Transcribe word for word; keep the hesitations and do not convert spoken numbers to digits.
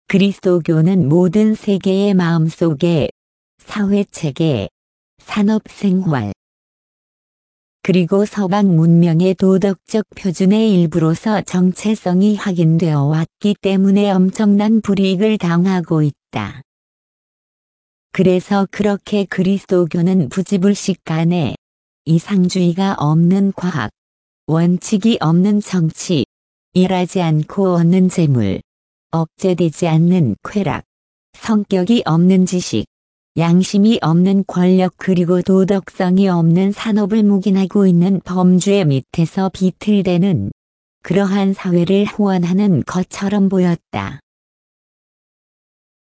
그리스도교는 모든 세계의 마음속에 사회체계, 산업생활, 그리고 서방 문명의 도덕적 표준의 일부로서 정체성이 확인되어 왔기 때문에 엄청난 불이익을 당하고 있다. 그래서 그렇게 그리스도교는 부지불식간에 이상주의가 없는 과학, 원칙이 없는 정치, 일하지 않고 얻는 재물, 억제되지 않는 쾌락, 성격이 없는 지식, 양심이 없는 권력 그리고 도덕성이 없는 산업을 묵인하고 있는 범주의 밑에서 비틀대는 그러한 사회를 후원하는 것처럼 보였다.